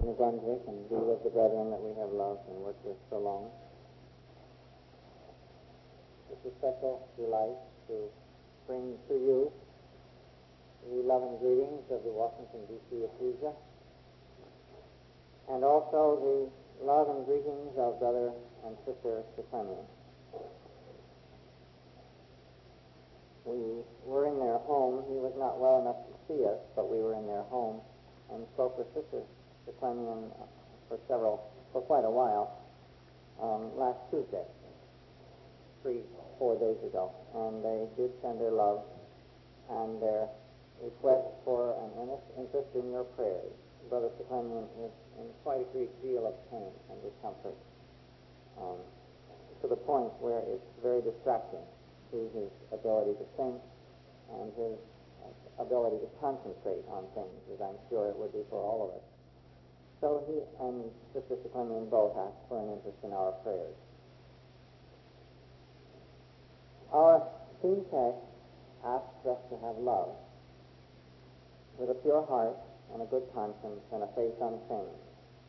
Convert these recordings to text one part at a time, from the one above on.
New Brunswick, and be with the brethren that we have loved and worked with so long. It's a special delight to bring to you the love and greetings of the Washington, D.C. Ecclesia, and also the love and greetings of Brother and Sister Siklemian. We were in their home. He was not well enough to see us, but we were in their home and spoke with Sister Siklemian for quite a while last Tuesday, 3-4 days ago, and they did send their love and their request for an earnest interest in your prayers. Brother Siklemian is in quite a great deal of pain and discomfort, to the point where it's very distracting to his ability to think and his ability to concentrate on things, as I'm sure it would be for all of us. So he and Sister Siklemian both asked for an interest in our prayers. Our theme text asks us to have love with a pure heart and a good conscience and a faith unfeigned.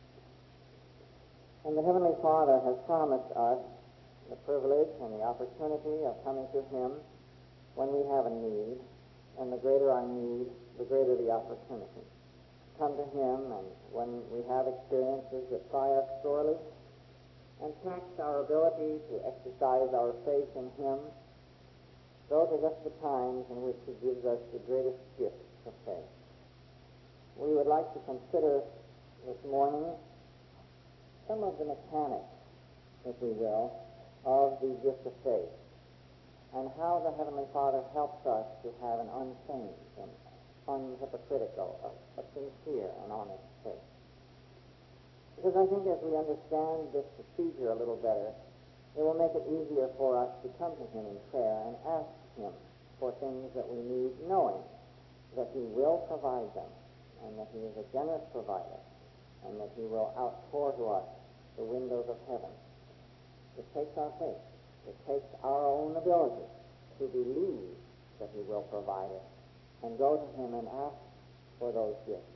And the Heavenly Father has promised us the privilege and the opportunity of coming to Him when we have a need, and the greater our need, the greater the opportunity. Come to Him, and when we have experiences that try us sorely and tax our ability to exercise our faith in Him, those are just the times in which He gives us the greatest gift of faith. We would like to consider this morning some of the mechanics, if we will, of the gift of faith, and how the Heavenly Father helps us to have an unfeigned and unhypocritical, a sincere and honest faith. Because I think as we understand this procedure a little better, it will make it easier for us to come to Him in prayer and ask Him for things that we need, knowing that He will provide them, and that He is a generous provider, and that He will outpour to us the windows of heaven. It takes our faith. It takes our own ability to believe that He will provide it, and go to Him and ask for those gifts.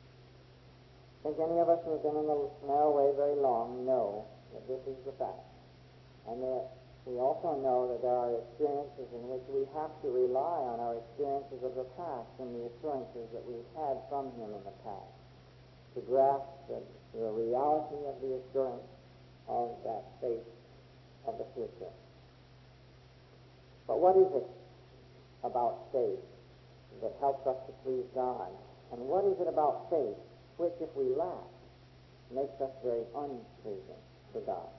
I think any of us who have been in the narrow way very long know that this is the fact, and that we also know that there are experiences in which we have to rely on our experiences of the past and the assurances that we've had from Him in the past to grasp the reality of the assurance of that faith of the future. But what is it about faith that helps us to please God? And what is it about faith which, if we lack, makes us very unpleasing to God?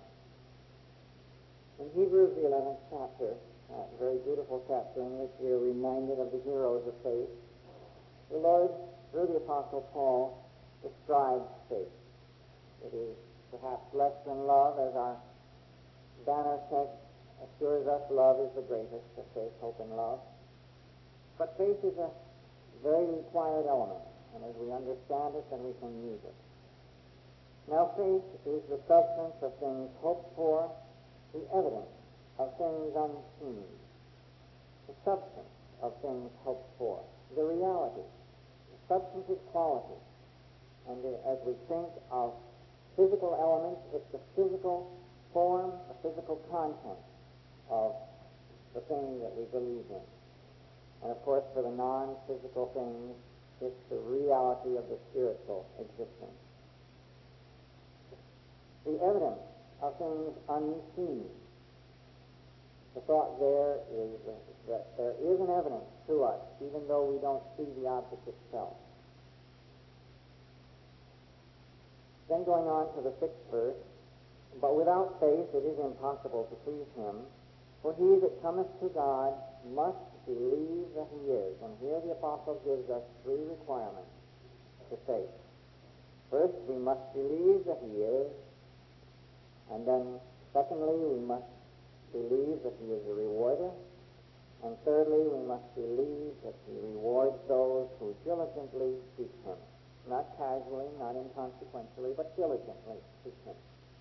In Hebrews, the 11th chapter, a very beautiful chapter in which we are reminded of the heroes of faith, the Lord, through the Apostle Paul, describes faith. It is perhaps less than love, as our banner text assures us love is the greatest of faith, hope, and love. But faith is a very required element, and as we understand it, then we can use it. Now, faith is the substance of things hoped for, the evidence of things unseen, the substance of things hoped for, the reality, the substantive quality. And as we think of physical elements, it's the physical form, the physical content of the thing that we believe in. And of course, for the non-physical things, it's the reality of the spiritual existence. The evidence of things unseen. The thought there is that there is an evidence to us, even though we don't see the object itself. Then going on to the 6th verse, but without faith it is impossible to please Him, for he that cometh to God must believe that He is. And here the Apostle gives us 3 requirements to faith. First, we must believe that He is, and then secondly, we must believe that He is a rewarder, and thirdly, we must believe that He rewards those who diligently seek Him. Not casually, not inconsequentially, but diligently seek Him.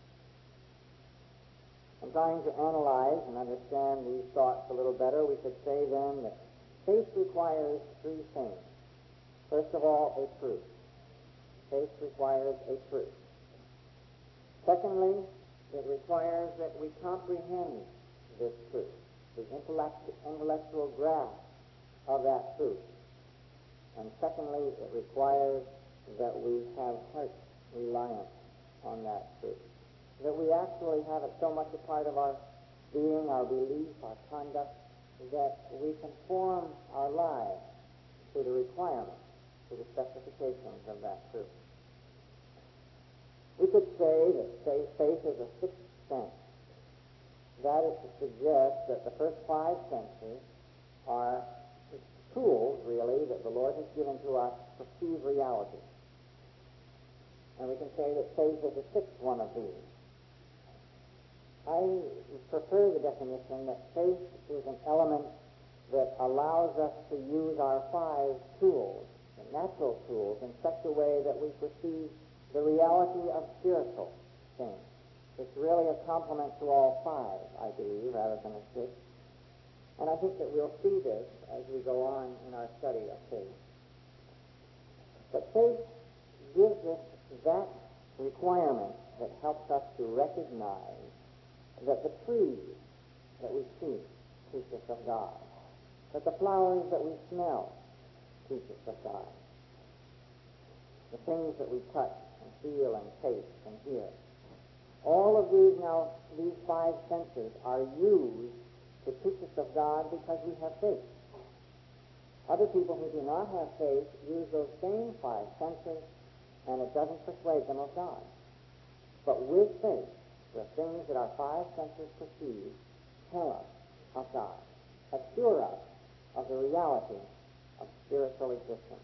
In trying to analyze and understand these thoughts a little better, we could say then that faith requires 3 things. First of all, a proof. Faith requires a truth. Secondly, it requires that we comprehend this truth, the intellectual grasp of that truth. And secondly, it requires that we have heart reliance on that truth, that we actually have it so much a part of our being, our belief, our conduct, that we conform our lives to the requirements, to the specifications of that truth. We could say that faith is a sixth sense. That is to suggest that the first five senses are tools, really, that the Lord has given to us to perceive reality. And we can say that faith is the sixth one of these. I prefer the definition that faith is an element that allows us to use our five tools, the natural tools, in such a way that we perceive the reality of spiritual things. It's really a complement to all five, I believe, rather than a sixth. And I think that we'll see this as we go on in our study of faith. But faith gives us that requirement that helps us to recognize that the trees that we see teach us of God, that the flowers that we smell teach us of God, the things that we touch and feel and taste and hear. All of these five senses are used to teach us of God because we have faith. Other people who do not have faith use those same five senses, and it doesn't persuade them of God. But with faith, the things that our five senses perceive tell us of God, assure us of the reality of spiritual existence.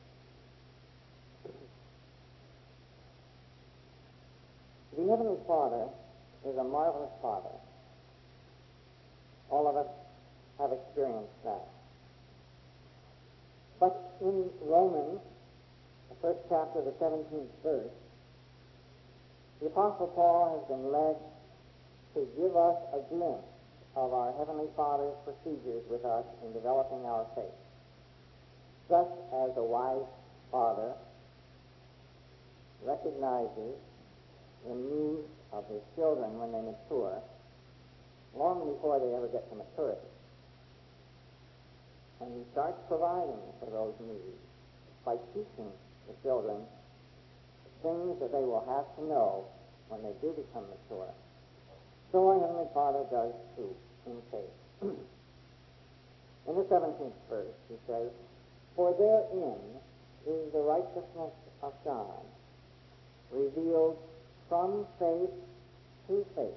The Heavenly Father is a marvelous Father. All of us have experienced that. But in Romans, the first chapter, the 17th verse, the Apostle Paul has been led to give us a glimpse of our Heavenly Father's procedures with us in developing our faith. Just as a wise father recognizes the needs of his children when they mature, long before they ever get to maturity. And he starts providing for those needs by teaching the children things that they will have to know when they do become mature. So our Heavenly Father does too in faith. In the 17th verse, he says, "For therein is the righteousness of God, revealed from faith to faith.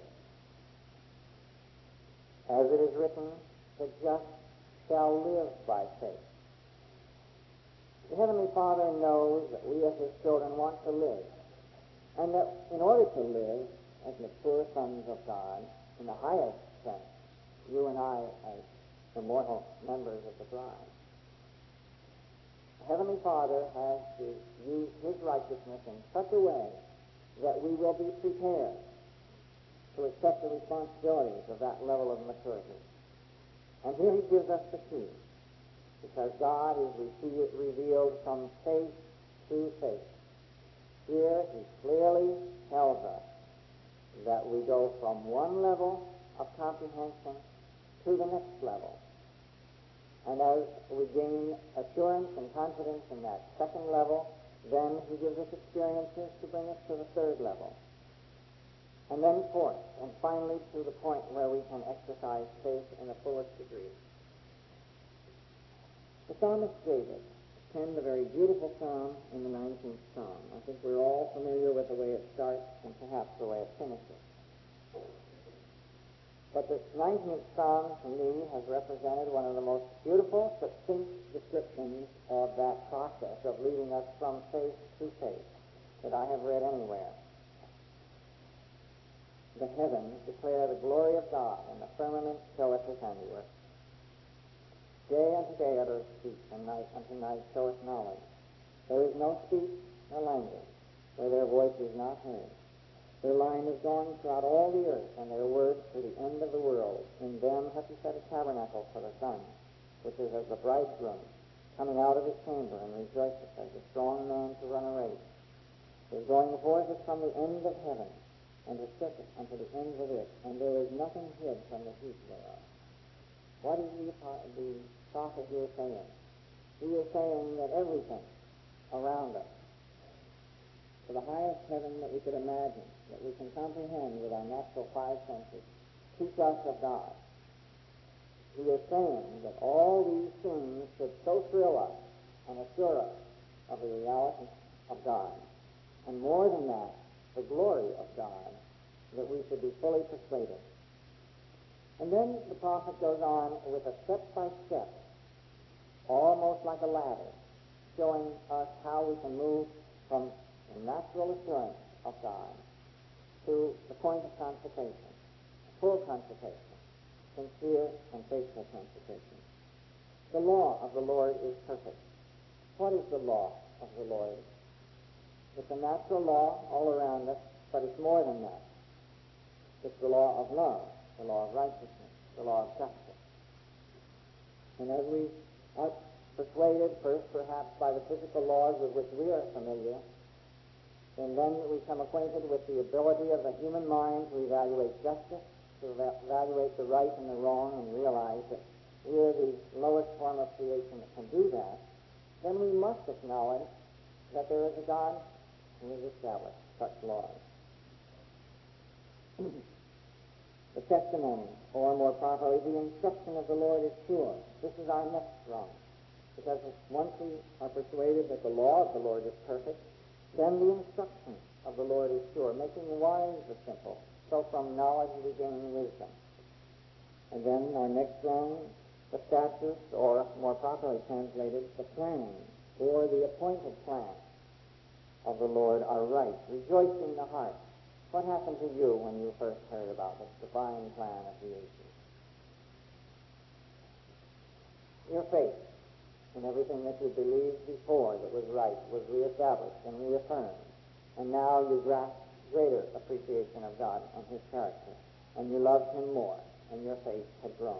As it is written, the just shall live by faith." The Heavenly Father knows that we as His children want to live, and that in order to live as mature sons of God, in the highest sense, you and I as immortal members of the bride, the Heavenly Father has to use His righteousness in such a way that we will be prepared to accept the responsibilities of that level of maturity. And here He gives us the key, because God is revealed from faith to faith. Here He clearly tells us that we go from one level of comprehension to the next level. And as we gain assurance and confidence in that second level, then He gives us experiences to bring us to the third level. And then fourth, and finally to the point where we can exercise faith in the fullest degree. The psalmist David penned a very beautiful psalm in the 19th Psalm. I think we're all familiar with the way it starts and perhaps the way it finishes. But the 19th Psalm, to me, has represented one of the most beautiful, succinct descriptions of that process of leading us from faith to faith that I have read anywhere. The heavens declare the glory of God, and the firmament showeth His handiwork. Day unto day uttereth speech, and night unto night showeth knowledge. There is no speech nor language where their voice is not heard. Their line is gone throughout all the earth, and their words to the end of the world. In them hath He set a tabernacle for the sun, which is as the bridegroom coming out of his chamber, and rejoiceth as a strong man to run a race. going forth as from the end of heaven, and a circuit unto the ends of it, and there is nothing hid from the heat thereof. What is the prophet here saying? He is saying that everything around us, to the highest heaven that we could imagine, that we can comprehend with our natural five senses, teach us of God. He is saying that all these things should so thrill us and assure us of the reality of God. And more than that, the glory of God, that we should be fully persuaded. And then the prophet goes on with a step-by-step, almost like a ladder, showing us how we can move from the natural assurance of God to the point of consecration, full consecration, sincere and faithful consecration. The law of the Lord is perfect. What is the law of the Lord? It's a natural law all around us, but it's more than that. It's the law of love, the law of righteousness, the law of justice. And as we are persuaded, first perhaps by the physical laws with which we are familiar, and then we become acquainted with the ability of the human mind to evaluate justice, to evaluate the right and the wrong, and realize that we are the lowest form of creation that can do that, then we must acknowledge that there is a God who has established such laws. The testimony, or more properly, the instruction of the Lord is sure. This is our next rung. Because once we are persuaded that the law of the Lord is perfect, then the instruction of the Lord is sure, making wise the simple. So from knowledge we gain wisdom. And then our next rung, the statutes, or more properly translated, the plan, or the appointed plan of the Lord are right, rejoicing the heart. What happened to you when you first heard about the divine plan of the ages? Your faith in everything that you believed before that was right was reestablished and reaffirmed. And now you grasp greater appreciation of God and His character. And you loved Him more, and your faith had grown.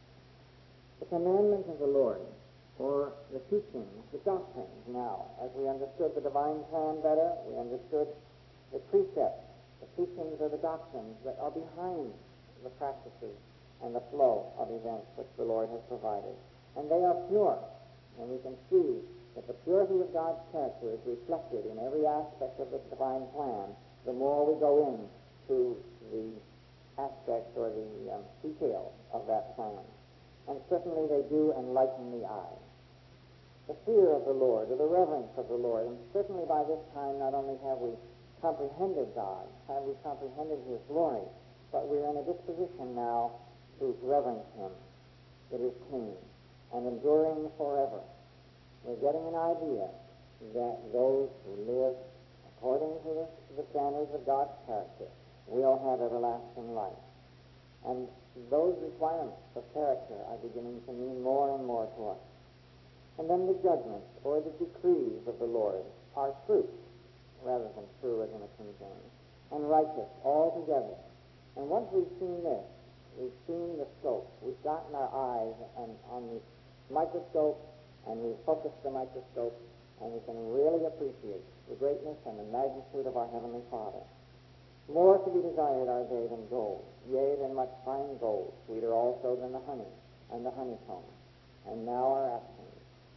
The commandments of the Lord, or the teachings, the doctrines now, as we understood the divine plan better, we understood the precepts, the teachings or the doctrines that are behind the practices and the flow of events which the Lord has provided. And they are pure. And we can see that the purity of God's character is reflected in every aspect of the divine plan the more we go into the aspects or the details of that plan. And certainly they do enlighten the eye. The fear of the Lord, or the reverence of the Lord, and certainly by this time not only have we comprehended God, have we comprehended His glory, but we're in a disposition now to reverence Him. It is clean and enduring forever. We're getting an idea that those who live according to the standards of God's character will have everlasting life. And those requirements of character are beginning to mean more and more to us. And then the judgments, or the decrees of the Lord, are truth, rather than true as in the King James, and righteous altogether. And once we've seen this, we've seen the scope. We've gotten our eyes on the microscope, and we've focused the microscope, and we can really appreciate the greatness and the magnitude of our Heavenly Father. More to be desired are they than gold, yea, than much fine gold, sweeter also than the honey and the honeycomb. And now our actions,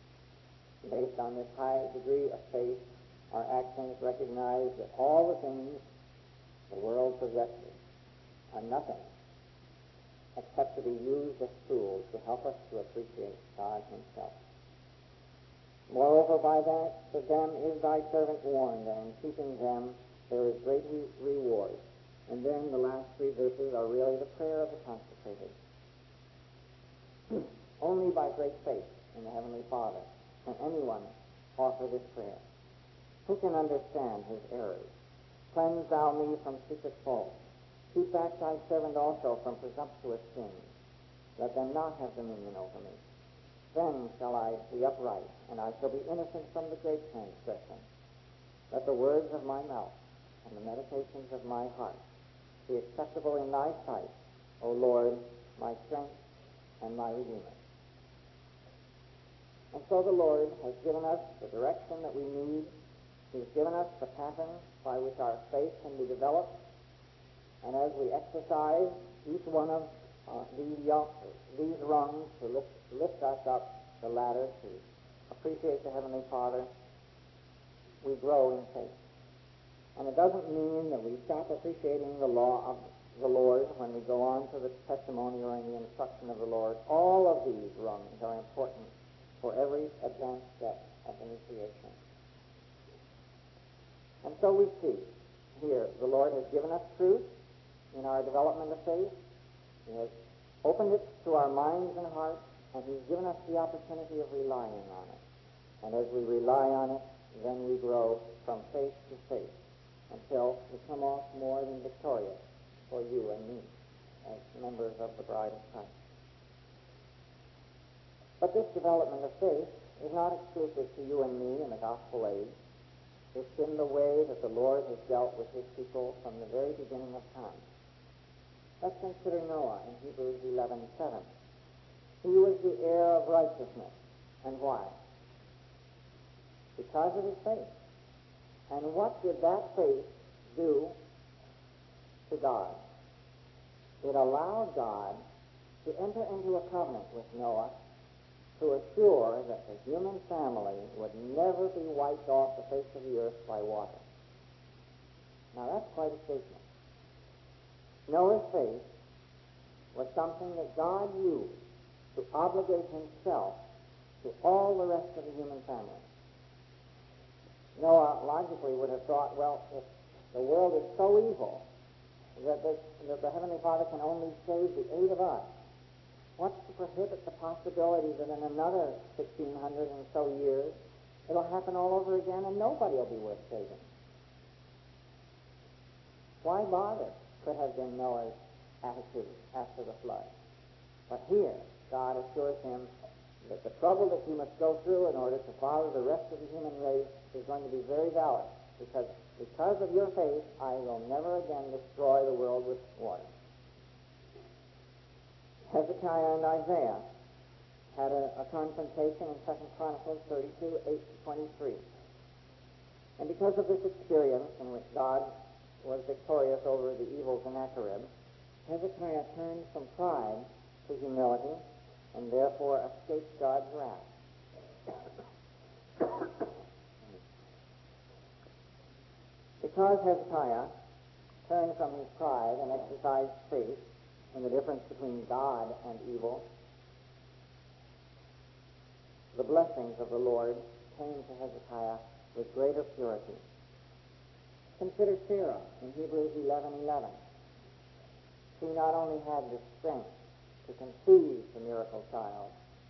based on this high degree of faith, our actions recognize that all the things the world possesses are nothing except to be used as tools to help us to appreciate God Himself. Moreover, by that to them is thy servant warned, and in keeping them there is great reward. And then the last three verses are really the prayer of the consecrated. Only by great faith in the Heavenly Father can anyone offer this prayer. Who can understand his errors? Cleanse thou me from secret faults. Keep back thy servant also from presumptuous sins. Let them not have dominion over me. Then shall I be upright, and I shall be innocent from the great transgression. Let the words of my mouth and the meditations of my heart be acceptable in thy sight, O Lord, my strength and my Redeemer. And so the Lord has given us the direction that we need He's given us the pattern by which our faith can be developed, and as we exercise each one of these rungs to lift us up the ladder to appreciate the Heavenly Father, we grow in faith. And it doesn't mean that we stop appreciating the law of the Lord when we go on to the testimony or in the instruction of the Lord. All of these rungs are important for every advanced step of initiation. And so we see here the Lord has given us truth in our development of faith. He has opened it to our minds and hearts, and He's given us the opportunity of relying on it. And as we rely on it, then we grow from faith to faith until we come off more than victorious for you and me as members of the bride of Christ. But this development of faith is not exclusive to you and me in the gospel age. It's in the way that the Lord has dealt with His people from the very beginning of time. Let's consider Noah in Hebrews 11:7. He was the heir of righteousness. And why? Because of his faith. And what did that faith do to God? It allowed God to enter into a covenant with Noah to assure that the human family would never be wiped off the face of the earth by water. Now that's quite a statement. Noah's faith was something that God used to obligate Himself to all the rest of the human family. Noah logically would have thought, well, if the world is so evil that the Heavenly Father can only save the 8 of us, what's to prohibit the possibility that in another 1,600 and so years it'll happen all over again and nobody will be worth saving? Why bother could have been Noah's attitude after the flood. But here, God assures him that the trouble that you must go through in order to follow the rest of the human race is going to be very valid, because of your faith, I will never again destroy the world with water. Hezekiah and Isaiah had a confrontation in 2 Chronicles 32, 8-23. And because of this experience in which God was victorious over the evil Sennacherib, Hezekiah turned from pride to humility and therefore escaped God's wrath. Because Hezekiah turned from his pride and exercised faith in the difference between God and evil, the blessings of the Lord came to Hezekiah with greater purity. Consider Sarah in Hebrews 11:11. She not only had the strength to conceive the miracle child,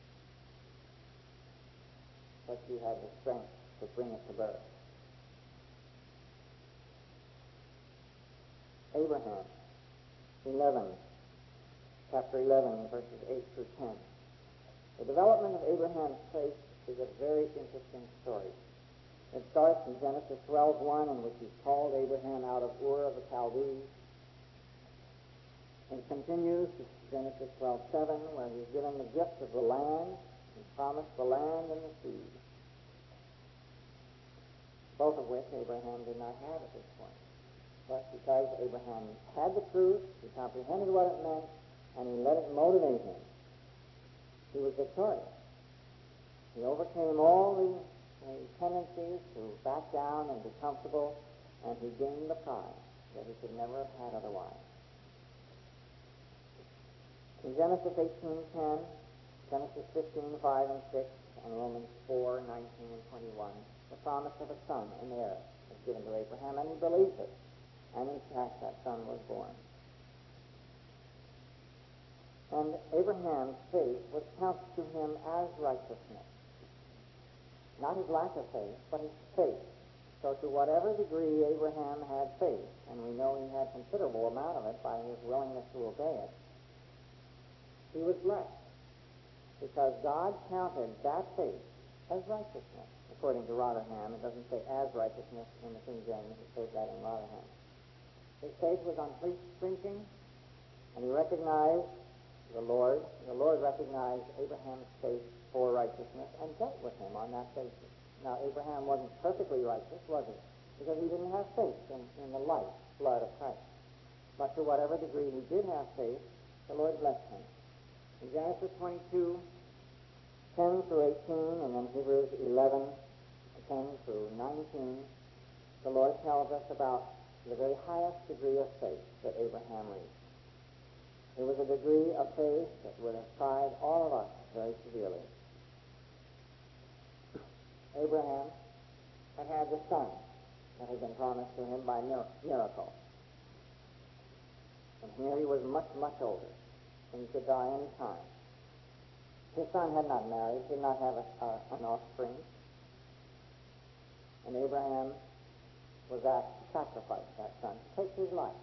but she had the strength to bring it to birth. Abraham, chapter 11, verses 8-10. The development of Abraham's faith is a very interesting story. It starts in Genesis 12:1, in which he's called Abraham out of Ur of the Chaldees. It continues to Genesis 12:7, where he's given the gift of the land. He promised the land and the seed, both of which Abraham did not have at this point. But because Abraham had the truth, he comprehended what it meant, and he let it motivate him, he was victorious. He overcame all the tendencies to back down and be comfortable, and he gained the prize that he could never have had otherwise. In Genesis 18:10, Genesis 15:5-6, and Romans 4:19-21, the promise of a son, an heir, was given to Abraham, and he believed it. And in fact, that son was born. And Abraham's faith was counted to him as righteousness. Not his lack of faith, but his faith. So to whatever degree Abraham had faith, and we know he had considerable amount of it by his willingness to obey it, he was blessed, because God counted that faith as righteousness. According to Rotherham, it doesn't say as righteousness in the King James, it says that in Rotherham. His faith was unflinching, and he recognized the Lord. The Lord recognized Abraham's faith for righteousness and dealt with him on that basis. Now, Abraham wasn't perfectly righteous, was he? Because he didn't have faith in the life blood of Christ. But to whatever degree he did have faith, the Lord blessed him. In Genesis 22, 10 through 18, and then Hebrews 11, 10 through 19, the Lord tells us about the very highest degree of faith that Abraham reached. It was a degree of faith that would have tried all of us very severely. Abraham had the son that had been promised to him by miracle. And here he was much, much older, and he could die any time. His son had not married, did not have an offspring, and Abraham was asked to sacrifice that son, to take his life.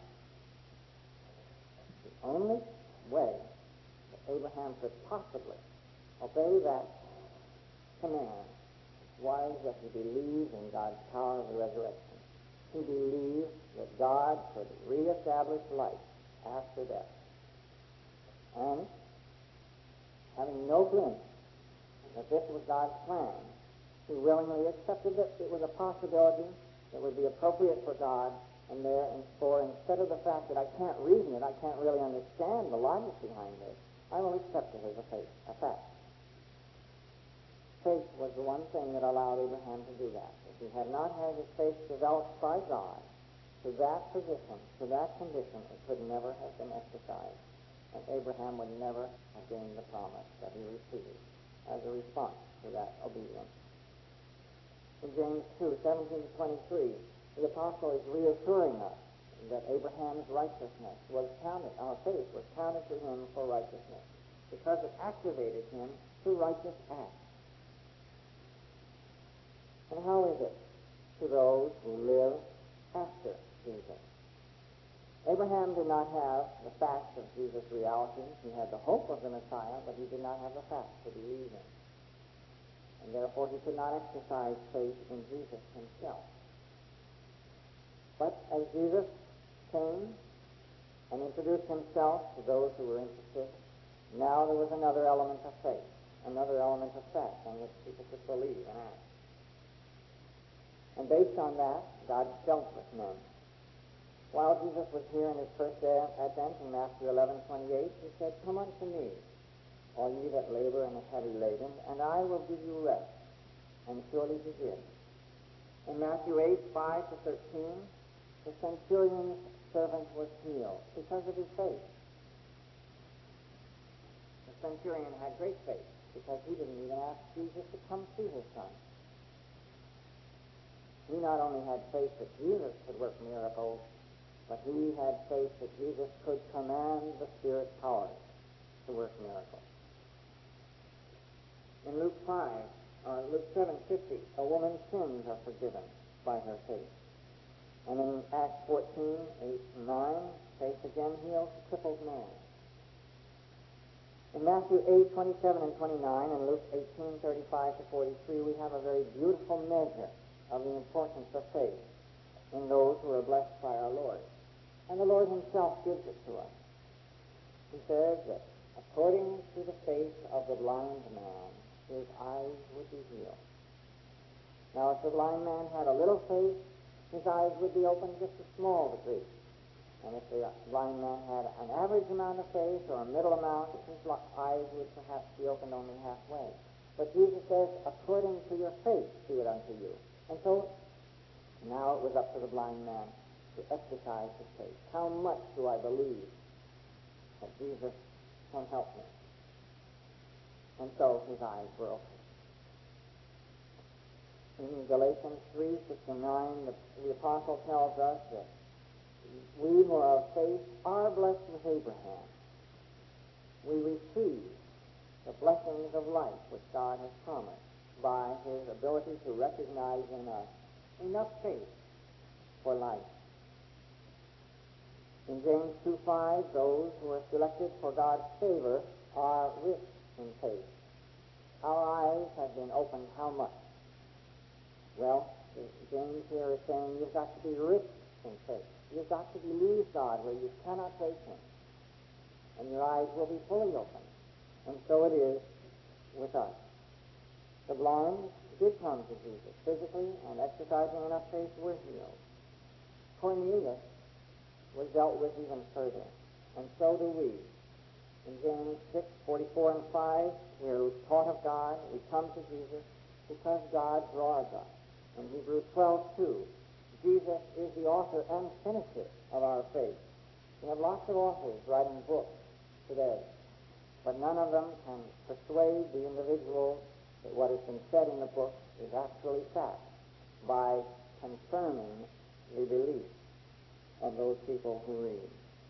The only way that Abraham could possibly obey that command was that he believed in God's power of the resurrection. He believed that God could reestablish life after death. And having no glimpse that this was God's plan, he willingly accepted that it was a possibility that would be appropriate for God, and therefore, instead of the fact that I can't reason it, I can't really understand the logic behind this, I will accept it as a fact. Faith was the one thing that allowed Abraham to do that. If he had not had his faith developed by God to that position, to that condition, it could never have been exercised. And Abraham would never have gained the promise that he received as a response to that obedience. In James 2, 17-23, the apostle is reassuring us that Abraham's righteousness was counted, our faith was counted to him for righteousness, because it activated him to righteous acts. And how is it to those who live after Jesus? Abraham did not have the facts of Jesus' reality. He had the hope of the Messiah, but he did not have the facts to believe in. And therefore he could not exercise faith in Jesus himself. But as Jesus came and introduced himself to those who were interested, now there was another element of faith, another element of fact on which people could believe and act. And based on that, God dealt with men. While Jesus was here in his first advent in Matthew 11:28, he said, "Come unto me, all ye that labor and are heavy laden, and I will give you rest." And surely he did. In Matthew 8:5-13, the centurion's servant was healed because of his faith. The centurion had great faith because he didn't even ask Jesus to come see his son. He not only had faith that Jesus could work miracles, but he had faith that Jesus could command the Spirit powers to work miracles. In Luke 7:50, a woman's sins are forgiven by her faith. And in Acts 14:8-9, faith again heals the crippled man. In Matthew 8:27 and 29, and Luke 18:35-43, we have a very beautiful measure of the importance of faith in those who are blessed by our Lord. And the Lord himself gives it to us. He says that according to the faith of the blind man, his eyes would be healed. Now, if the blind man had a little faith, his eyes would be open just a small degree. And if the blind man had an average amount of faith or a middle amount, his eyes would perhaps be opened only halfway. But Jesus says, according to your faith, be it unto you. And so, now it was up to the blind man to exercise his faith. How much do I believe that Jesus can help me? And so his eyes were open. In Galatians 3:6-9, the apostle tells us that we who are of faith are blessed with Abraham. We receive the blessings of life which God has promised by his ability to recognize in us enough faith for life. In James 2:5, those who are selected for God's favor are rich in faith. Our eyes have been opened how much? Well, James here is saying you've got to be rich in faith. You've got to believe God where you cannot trace him. And your eyes will be fully open. And so it is with us. The blind did come to Jesus physically and exercising enough faith were healed. Cornelius was dealt with even further, and so do we. In James 6:44 and 5, we are taught of God, we come to Jesus because God draws us. In Hebrews 12:2, Jesus is the author and finisher of our faith. We have lots of authors writing books today, but none of them can persuade the individual that what has been said in the book is actually fact by confirming the belief of those people who read.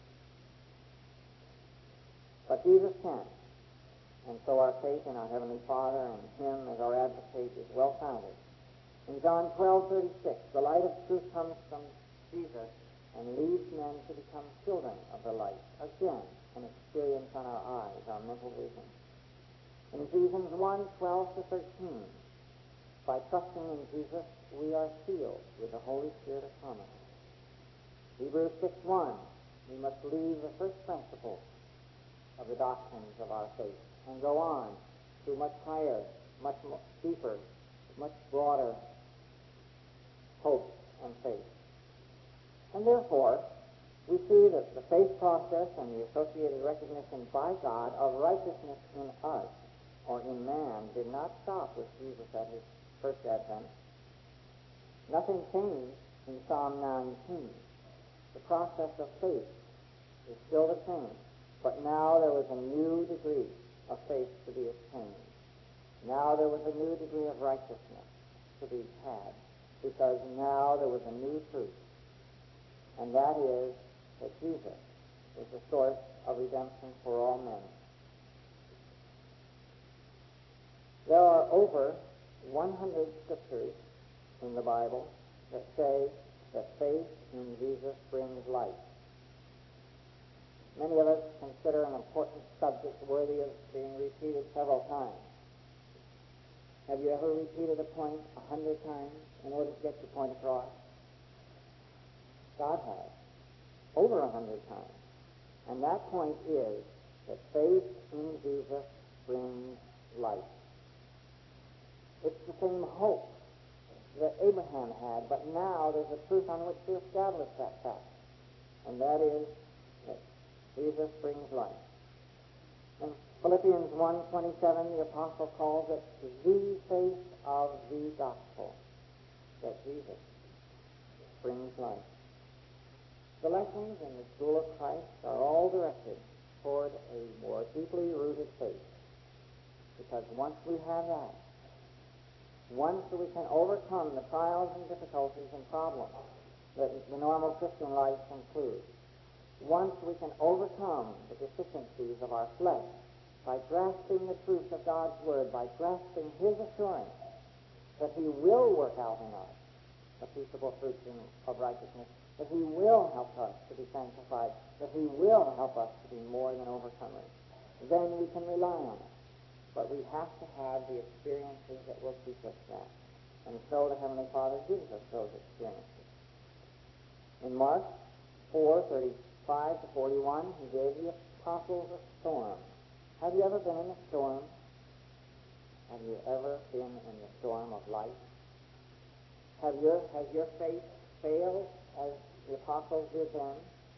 But Jesus can, and so our faith in our Heavenly Father and Him as our advocate is well founded. In John 12:36, the light of truth comes from Jesus and leads men to become children of the light. Again, an experience on our eyes, our mental vision. In Ephesians 1:12-13, by trusting in Jesus, we are sealed with the Holy Spirit of promise. Hebrews 6:1, we must leave the first principles of the doctrines of our faith and go on to much higher, much more deeper, much broader hope and faith. And therefore, we see that the faith process and the associated recognition by God of righteousness in us or in man did not stop with Jesus at his first advent. Nothing changed in Psalm 19. The process of faith is still the same, but now there was a new degree of faith to be obtained. Now there was a new degree of righteousness to be had, because now there was a new truth, and that is that Jesus is the source of redemption for all men. There are over 100 scriptures in the Bible that say that faith in Jesus brings life. Many of us consider an important subject worthy of being repeated several times. Have you ever repeated a point 100 times in order to get your point across? God has, over 100 times. And that point is that faith in Jesus brings life. It's the same hope that Abraham had, but now there's a truth on which to establish that fact, and that is that Jesus brings life. In Philippians 1:27, the apostle calls it the faith of the gospel, that Jesus brings life. The lessons in the school of Christ are all directed toward a more deeply rooted faith, because once we have that, once we can overcome the trials and difficulties and problems that the normal Christian life includes, once we can overcome the deficiencies of our flesh by grasping the truth of God's Word, by grasping His assurance that He will work out in us the peaceable fruits of righteousness, that He will help us to be sanctified, that He will help us to be more than overcomers, then we can rely on it. But we have to have the experiences that will teach us that. And so the Heavenly Father gives us those experiences. In Mark 4:35-41, He gave the apostles a storm. Have you ever been in a storm? Have you ever been in the storm of life? Has your faith failed as the apostles did then?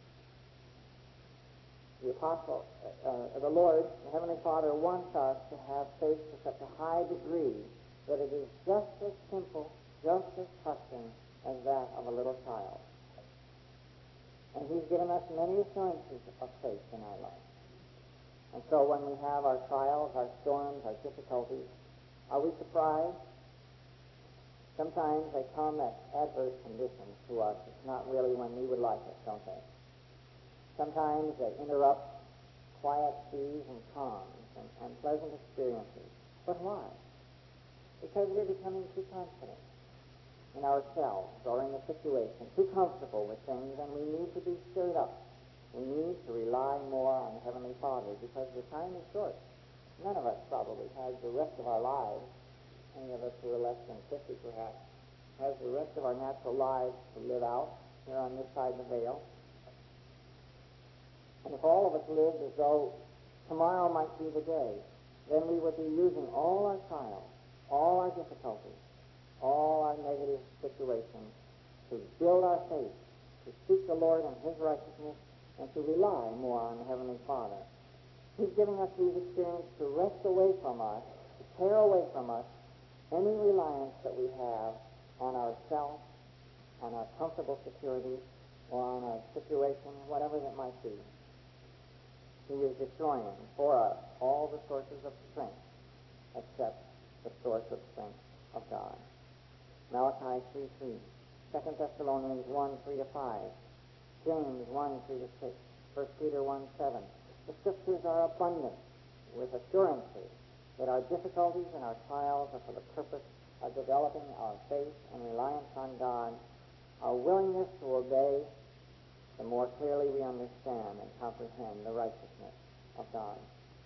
The Lord, the Heavenly Father, wants us to have faith to such a high degree that it is just as simple, just as trusting as that of a little child. And He's given us many assurances of faith in our life. And so when we have our trials, our storms, our difficulties, are we surprised? Sometimes they come at adverse conditions to us. It's not really when we would like it, don't they? Sometimes they interrupt quiet seas and calms and pleasant experiences. But why? Because we're becoming too confident in ourselves or in the situation, too comfortable with things, and we need to be stirred up. We need to rely more on the Heavenly Father because the time is short. None of us probably has the rest of our lives, any of us who are less than 50 perhaps, has the rest of our natural lives to live out here on this side of the veil. And if all of us lived as though tomorrow might be the day, then we would be using all our trials, all our difficulties, all our negative situations, to build our faith, to seek the Lord and His righteousness, and to rely more on the Heavenly Father. He's giving us these experiences to wrest away from us, to tear away from us any reliance that we have on ourselves, on our comfortable security, or on our situation, whatever that might be. He is destroying for us all the sources of strength except the source of strength of God. Malachi 3:3, 2 Thessalonians 1:3-5, James 1:3-6, 1 Peter 1:7. The Scriptures are abundant with assurances that our difficulties and our trials are for the purpose of developing our faith and reliance on God, our willingness to obey, the more clearly we understand and comprehend the righteousness of God.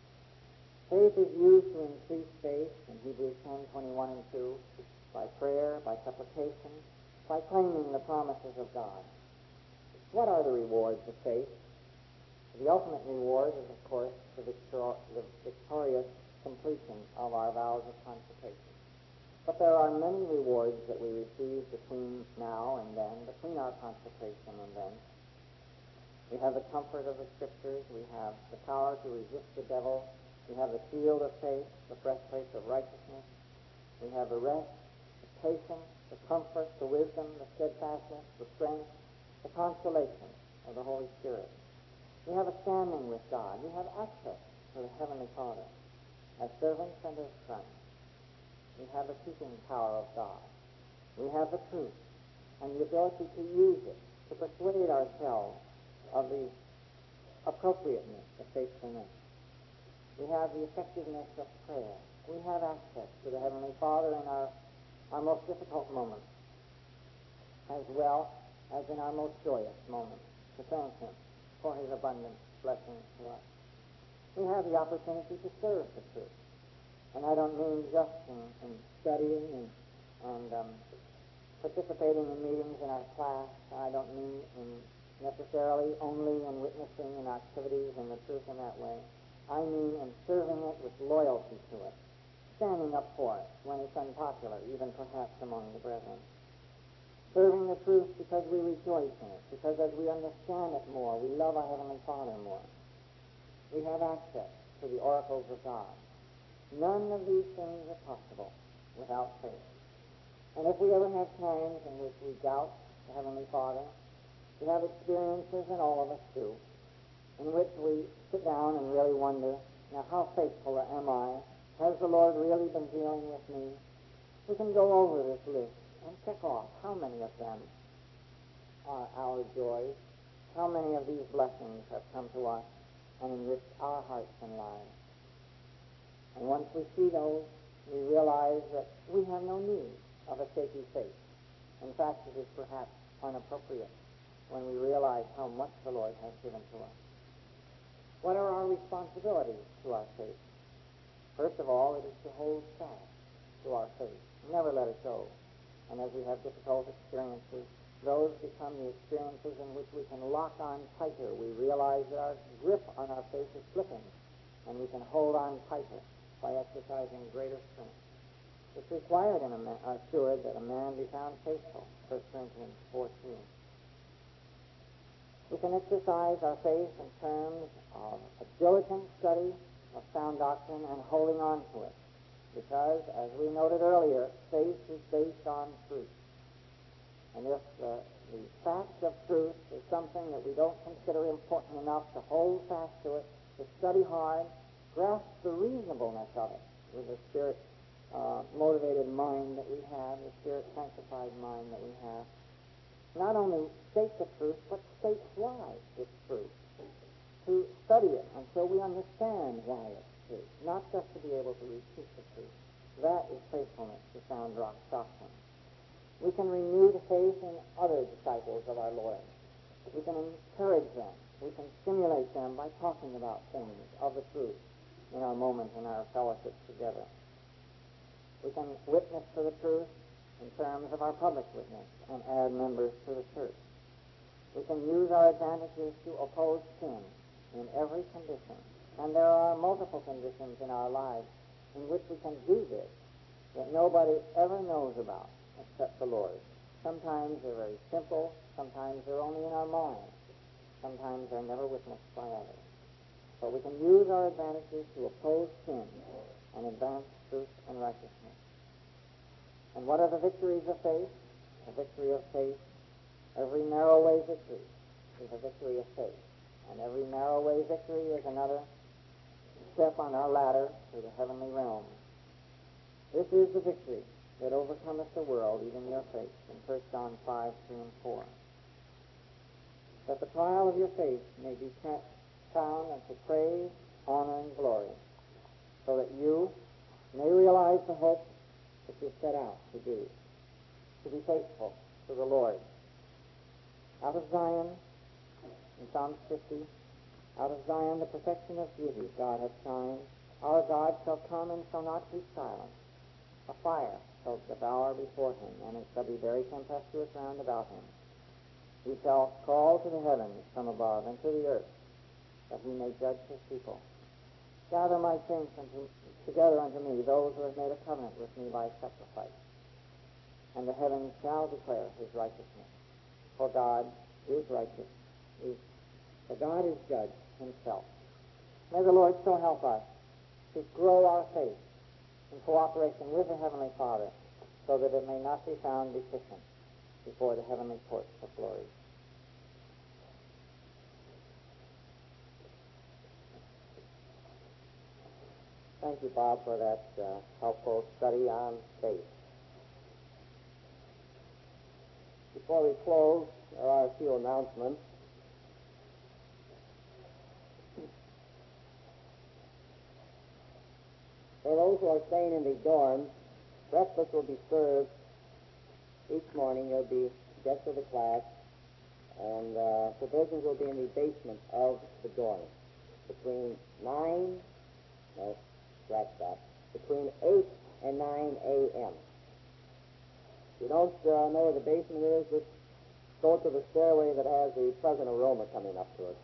Faith is used to increase faith in Hebrews 10:21-2 by prayer, by supplication, by claiming the promises of God. What are the rewards of faith? The ultimate reward is, of course, the victorious completion of our vows of consecration. But there are many rewards that we receive between now and then, between our consecration and then. We have the comfort of the Scriptures. We have the power to resist the devil. We have the shield of faith, the breastplate of righteousness. We have the rest, the patience, the comfort, the wisdom, the steadfastness, the strength, the consolation of the Holy Spirit. We have a standing with God. We have access to the Heavenly Father as servants and as sons. We have the keeping power of God. We have the truth and the ability to use it, to persuade ourselves of the appropriateness of faithfulness. We have the effectiveness of prayer. We have access to the Heavenly Father in our most difficult moments, as well as in our most joyous moments, to thank Him for His abundant blessings to us. We have the opportunity to serve the truth. And I don't mean just in studying and participating in meetings in our class. I don't mean necessarily only in witnessing and activities in the truth in that way. I mean in serving it with loyalty to it, standing up for it when it's unpopular, even perhaps among the brethren. Serving the truth because we rejoice in it, because as we understand it more, we love our Heavenly Father more. We have access to the oracles of God. None of these things are possible without faith. And if we ever have times in which we doubt the Heavenly Father, we have experiences, and all of us do, in which we sit down and really wonder, now how faithful am I? Has the Lord really been dealing with me? We can go over this list and check off how many of them are our joys, how many of these blessings have come to us and enriched our hearts and lives. And once we see those, we realize that we have no need of a shaky faith. In fact, it is perhaps unappropriate when we realize how much the Lord has given to us. What are our responsibilities to our faith? First of all, it is to hold fast to our faith. Never let it go. And as we have difficult experiences, those become the experiences in which we can lock on tighter. We realize that our grip on our faith is slipping, and we can hold on tighter by exercising greater strength. It's required in a steward that a man be found faithful, 1 Corinthians 4:2. We can exercise our faith in terms of a diligent study of sound doctrine and holding on to it, because, as we noted earlier, faith is based on truth. And if the fact of truth is something that we don't consider important enough to hold fast to it, to study hard, grasp the reasonableness of it with the Spirit-motivated mind that we have, the Spirit-sanctified mind that we have, not only state the truth, but state why it's true. To study it until we understand why it's true, not just to be able to repeat the truth. That is faithfulness to sound doctrine. We can renew the faith in other disciples of our Lord. We can encourage them. We can stimulate them by talking about things of the truth in our moments in our fellowship together. We can witness to the truth in terms of our public witness and add members to the church. We can use our advantages to oppose sin in every condition. And there are multiple conditions in our lives in which we can do this that nobody ever knows about except the Lord. Sometimes they're very simple. Sometimes they're only in our minds. Sometimes they're never witnessed by others. But we can use our advantages to oppose sin and advance truth and righteousness. And what are the victories of faith? The victory of faith, every narrow way victory is a victory of faith. And every narrow way victory is another step on our ladder to the heavenly realm. This is the victory that overcometh the world, even your faith, in 1 John 5, 3 and 4. That the trial of your faith may be found unto praise, honor, and glory, so that you may realize the hope that you set out to do, to be faithful to the Lord. Out of Zion, in Psalms 50, out of Zion the perfection of beauty God hath shined. Our God shall come and shall not keep silence. A fire shall devour before him, and it shall be very tempestuous round about him. He shall call to the heavens from above, and to the earth, that he may judge his people. Gather my saints together unto me, those who have made a covenant with me by sacrifice. And the heavens shall declare his righteousness. For God is righteous. For God is judge himself. May the Lord so help us to grow our faith in cooperation with the Heavenly Father, so that it may not be found deficient before the heavenly courts of glory. Thank you, Bob, for that helpful study on faith. Before we close, there are a few announcements. For those who are staying in the dorms, breakfast will be served each morning. You'll be guests of the class, and provisions will be in the basement of the dorm between 8 and 9 a.m. If you don't know where the basement is, just go to the stairway that has the pleasant aroma coming up to us.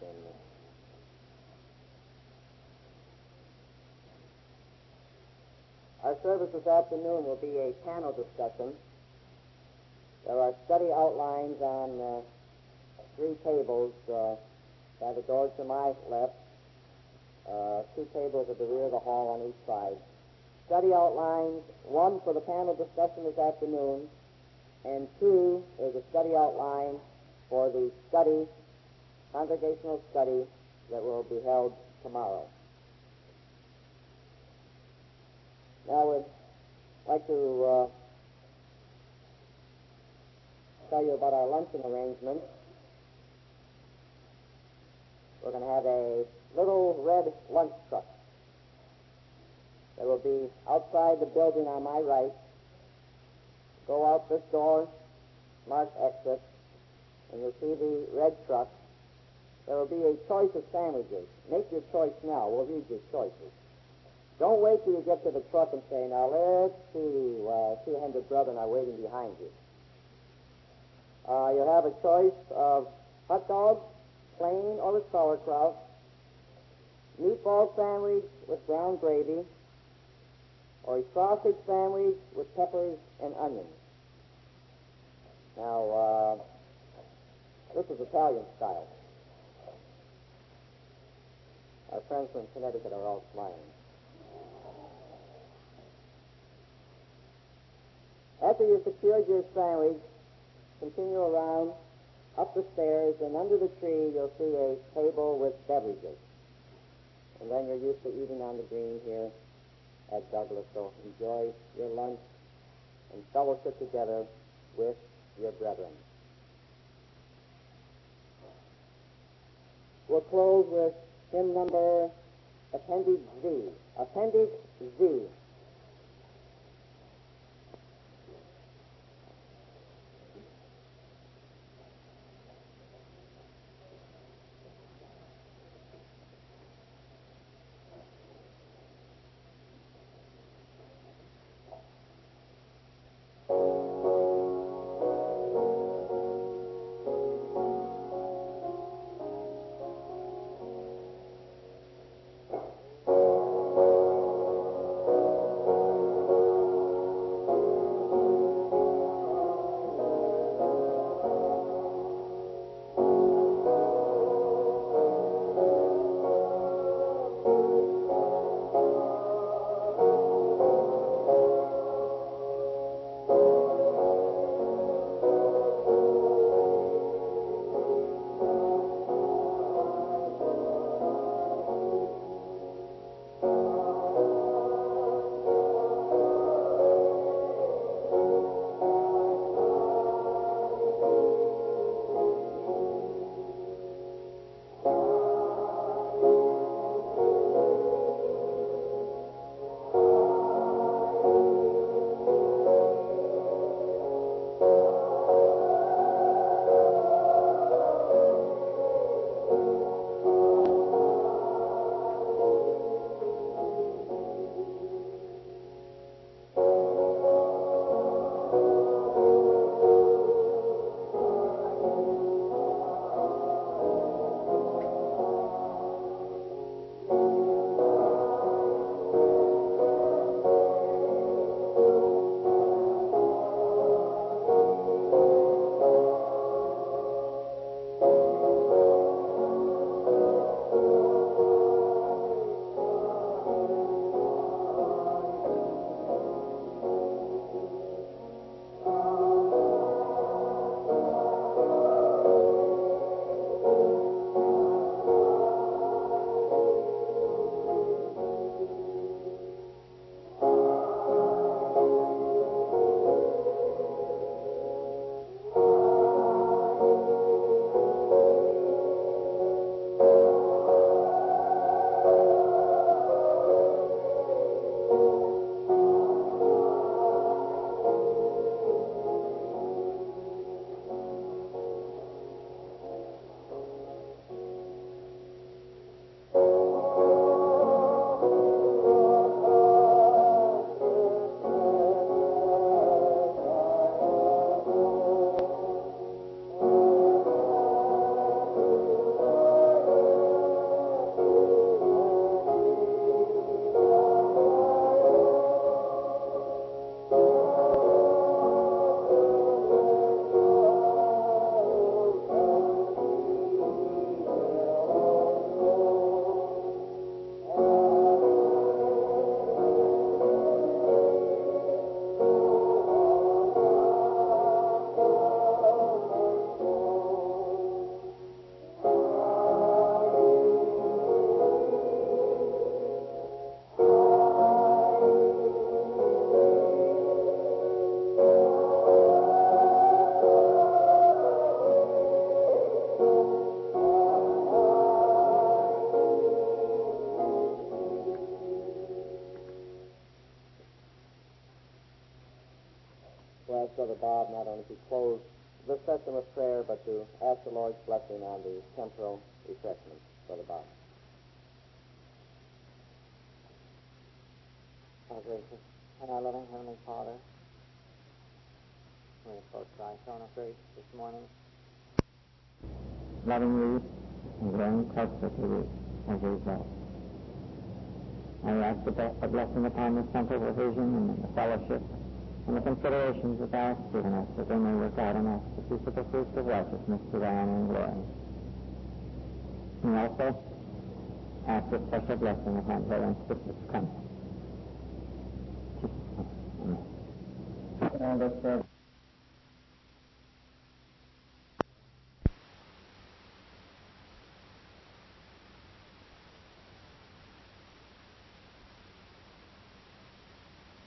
Our service this afternoon will be a panel discussion. There are study outlines on 3 tables by the doors to my left, 2 tables at the rear of the hall on each side. Study outlines, 1 for the panel discussion this afternoon, and 2 is a study outline for the study, congregational study, that will be held tomorrow. Now I would like to tell you about our luncheon arrangements. We're going to have a little red lunch truck that will be outside the building on my right. Go out this door, mark exit, and you'll see the red truck. There will be a choice of sandwiches. Make your choice now. We'll read your choices. Don't wait till you get to the truck and say, now let's see, 200 brethren are waiting behind you. You'll have a choice of hot dogs, plain or with sauerkraut, meatball sandwich with brown gravy, or a sausage sandwich with peppers and onions. Now, this is Italian style. Our friends from Connecticut are all smiling. After you've secured your sandwich, continue around, up the stairs, and under the tree you'll see a table with beverages. And then you're used to eating on the green here at Douglas, so enjoy your lunch and fellowship together with your brethren. We'll close with hymn number Appendix Z. Appendix Z. close this session with prayer, but to ask the Lord's blessing on the temporal refreshments, Brother Bob. Our gracious and our loving Heavenly Father, we approach thy throne of grace this morning, lovingly and growing closer to thee as we go. I ask a blessing upon this temple provision and the fellowship and the considerations that thou hast given us, that they may work out in us the peaceable fruits of righteousness to thy honor and glory. And also ask a special blessing upon Brother and Sister's coming. Amen.